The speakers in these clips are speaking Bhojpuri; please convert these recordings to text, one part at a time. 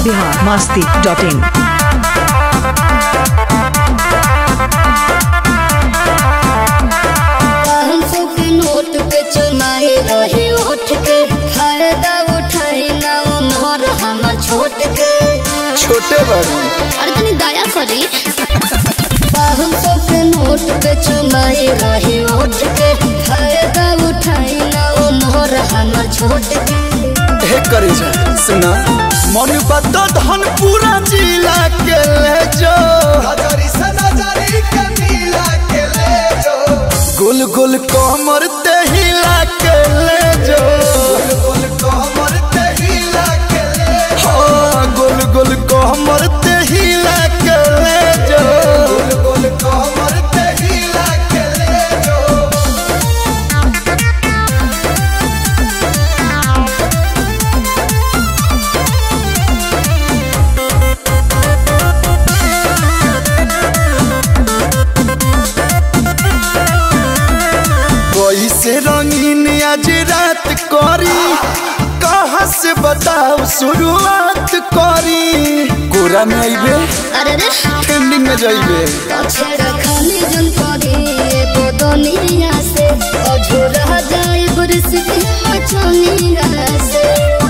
biharmasti.in। नोट पे चुनाए रहे उठ के फायदा उठाए ना उम्र हमर छोट के छोटे बाबू अरे तनी दया करी 500 के नोट पे चुनाए रहे उठ के फायदा उठाए ना उम्र हमर छोट के हे करे जा सुना मन बता धन पूरा जिला के ले जो नजरी से नजरी के मिला के ले जो गुल गुल कमर ते हिला के ले जो गुल कमर ते हिला के ले हो गुल गुल कमर ते हिला के ले जो गुल कमर ते हिला के ले जो से रंगीन आज रात करी कहाँ से बताओ शुरुआत करी कोरा में आइबे अरे रे ट्रेंडिंग में जाइबे पछे रखनी जन करी एगो दुनिया से अझुरा जाए बुरसती मचनिया से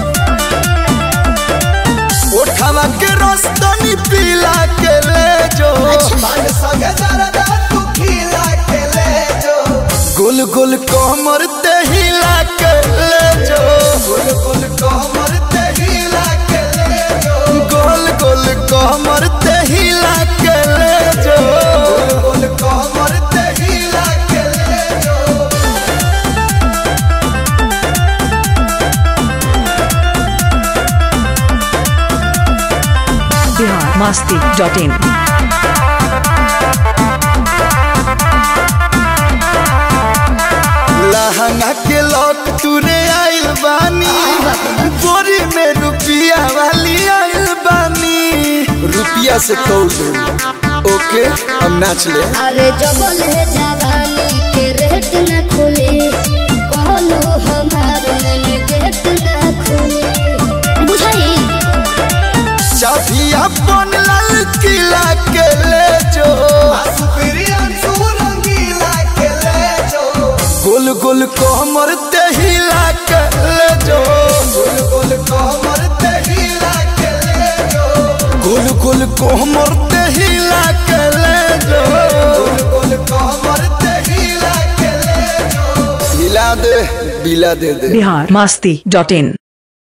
उठावा के रस्तनी पीला के ले जो मन संगे दरदा तू खिला के ले जो गुल गुल कमर ते हिला के ले जो गुल गुल कमर ते हिला के ले जो गोल गोल कमर ते हिला के ले जो गोल गोल कमर ते हिला के ले जो biharmasti.in। लहंगा के लॉक तूने आइल बानी बोरी में रुपिया वाली आइल बानी रुपिया से तोड़ दो ओके हम नाच ले अरे जबल है जवानी के रेट न खुले कहलो हमार मन गेट न खुले बुझाई चाबी अपन लाल किला के ले जो गुल गुल कमर ते हिला के ले जो गुल गुल कमर ते हिला के ले जो गुल गुल कमर ते हिला के ले जो गुल गुल कमर ते हिला के ले जो हिला दे बिला दे दे biharmasti.in।